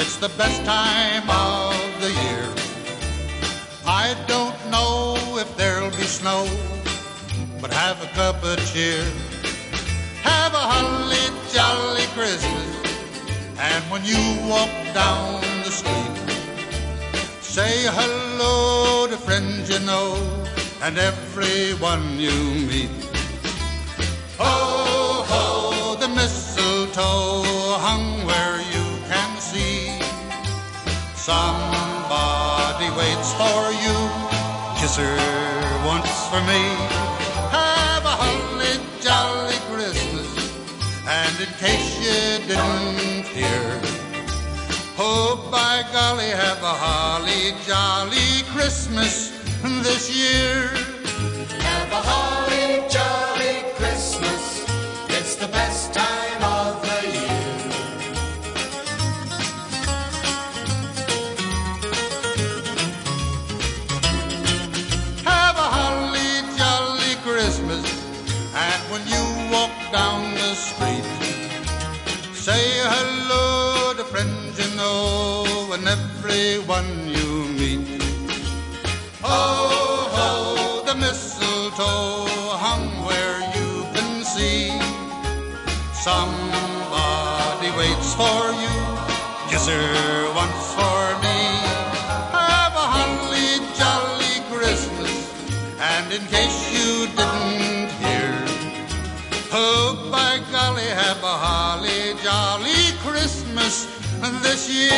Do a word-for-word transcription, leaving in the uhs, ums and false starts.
It's the best time of the year. I don't know if there'll be snow, but have a cup of cheer. Have a holly jolly Christmas, and when you walk down the street, say hello to friends you know and everyone you meet. Ho, ho, the mistletoe hung where you can see. Somebody waits for you, kiss her once for me. Have a holly jolly Christmas, and in case you didn't hear, oh, by golly, have a holly jolly Christmas this year. Have a holly jolly Christmas, it's the best time of the year. Have a holly jolly Christmas, and when you walk down the street, say hello to friends you know and everyone you meet. Ho, ho, the mistletoe hung where you can see. Somebody waits for you, kiss her once for me. Have a holly jolly Christmas, and in case you didn't hear, oh, by golly, have a holly jolly Christmas this year.